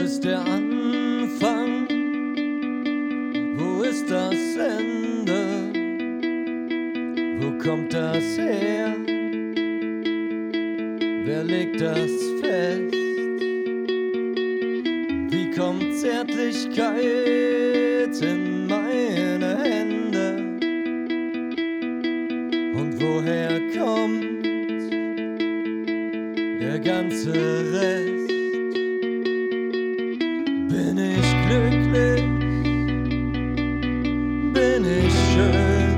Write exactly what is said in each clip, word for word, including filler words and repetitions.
ist der Anfang? Wo ist das Ende? Wo kommt das her? Wer legt das fest? Wie kommt Zärtlichkeit in meine Hände? Und woher kommt der ganze Rest? Bin ich glücklich? Bin ich schön?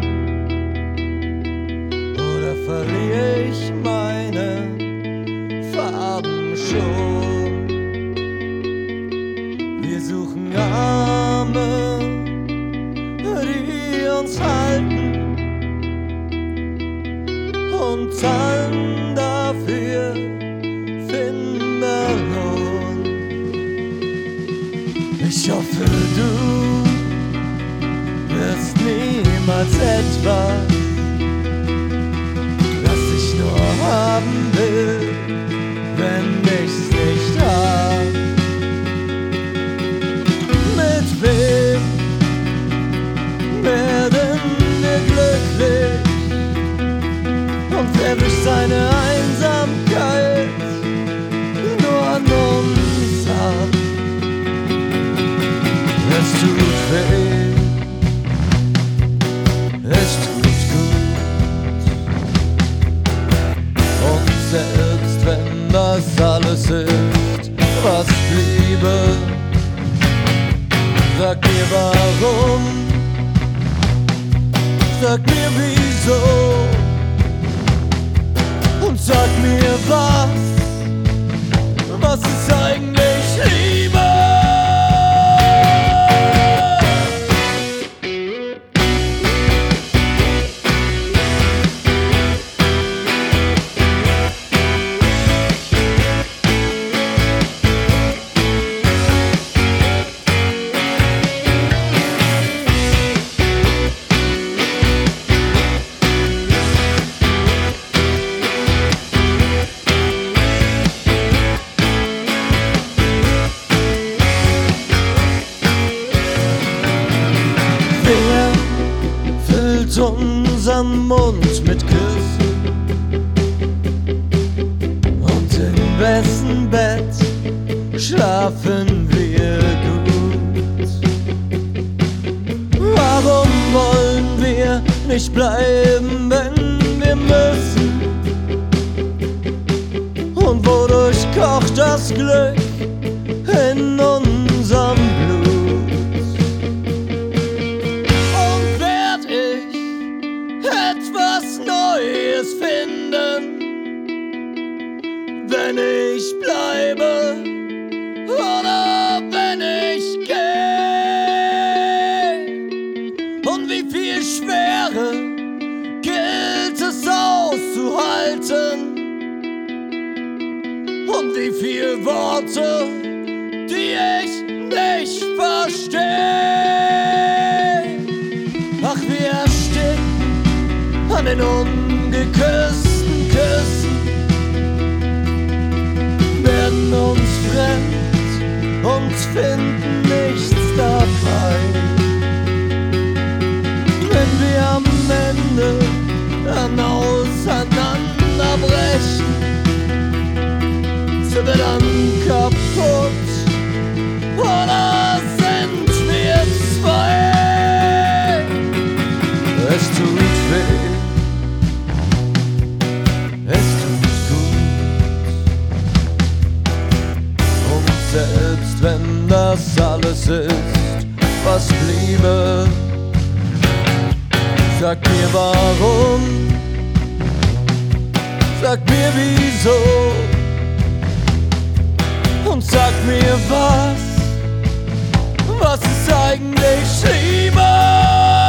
Oder verliere ich meine Farben schon? Wir suchen Arme, die uns halten, und zahlen dafür Finderlohn. Ich hoffe, du wirst niemals etwas, das ich nur haben will, wenn ich's nicht hab. Mit wem werden wir glücklich? Und wer wischt seine Einsamkeit nur an uns ab? Es tut weh, es tut gut. Und selbst wenn das alles ist, was bliebe, sag mir warum, sag mir wieso. Und sag mir was, was ist eigentlich Liebe? Unseren Mund mit Küssen und im besten Bett schlafen wir gut. Warum wollen wir nicht bleiben, wenn wir müssen? Und wodurch kocht das Glück in unserem Blut? Etwas Neues finden, wenn ich bleibe oder wenn ich gehe. Und wie viel Schwere gilt es auszuhalten? Und wie viel Worte, die ich nicht verstehe? Ach, wir ersticken an den ungeküssten Küssen, werden uns fremd und finden nichts dabei. Wenn wir am Ende dann auseinanderbrechen, sind wir dann kaputt oder sind wir zwei? Es tut weh, es tut gut. Und selbst wenn das alles ist, was bliebe, sag mir warum, sag mir wieso. Und sag mir was, was ist eigentlich Liebe?